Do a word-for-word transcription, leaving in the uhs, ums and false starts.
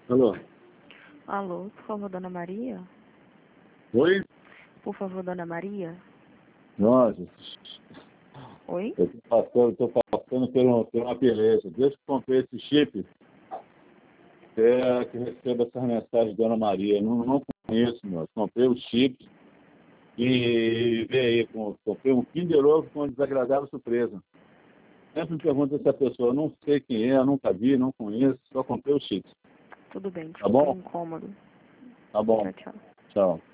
Alô? Alô, por favor, Dona Maria? Oi? Por favor, Dona Maria? Nossa, Oi? eu estou passando, tô passando por, um, por uma beleza. Desde que comprei esse chip, é que recebo essas mensagens de Dona Maria. Não, não conheço, meu. Comprei o chip e veio aí, com, comprei um Kinder Ovo com uma desagradável surpresa. Sempre me pergunta se a pessoa, não sei quem é, nunca vi, não conheço, só comprei o chip. Tudo bem, Tá desculpa o bom? incômodo. Tá bom. Tchau, tchau. Tchau.